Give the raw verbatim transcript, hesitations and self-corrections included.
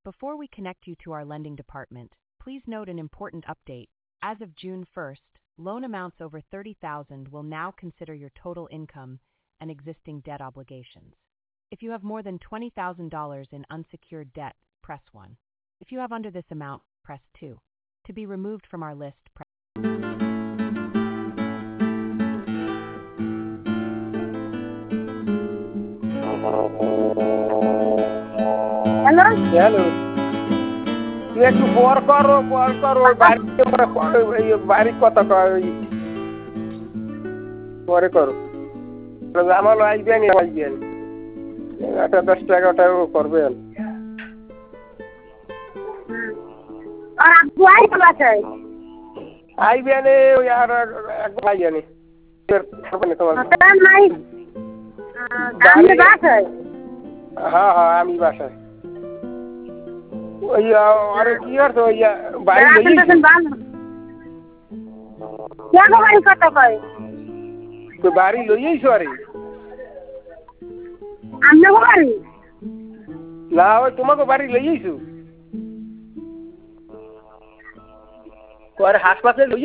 Before we connect you to our lending department, please note an important update. As of June first, loan amounts over thirty thousand dollars will now consider your total income and existing debt obligations. If you have more than twenty thousand dollars in unsecured debt, press one. If you have under this amount, press two. To be removed from our list, press Hello? Hello. তুই একটু বর করো বর করো বাড়িতে বাড়ি কথা কয় পরে করো আমার আসবেন আসবেন একটা দশ টাকাটা করবেন আর আপু আইতে বাসায় আইবেন ওই আর একবার আইবেন তোমার নাই আমি বাসায় হ্যাঁ হ্যাঁ আমি বাসায় ওই আরে কি আর তো বাড়ি লই কেন বাড়ি কথা কয় তো বাড়ি লই আইছো আরে আমি বাড়ি না ওই তোমাকে বাড়ি লই আইছো তো আরে হাসপাতালে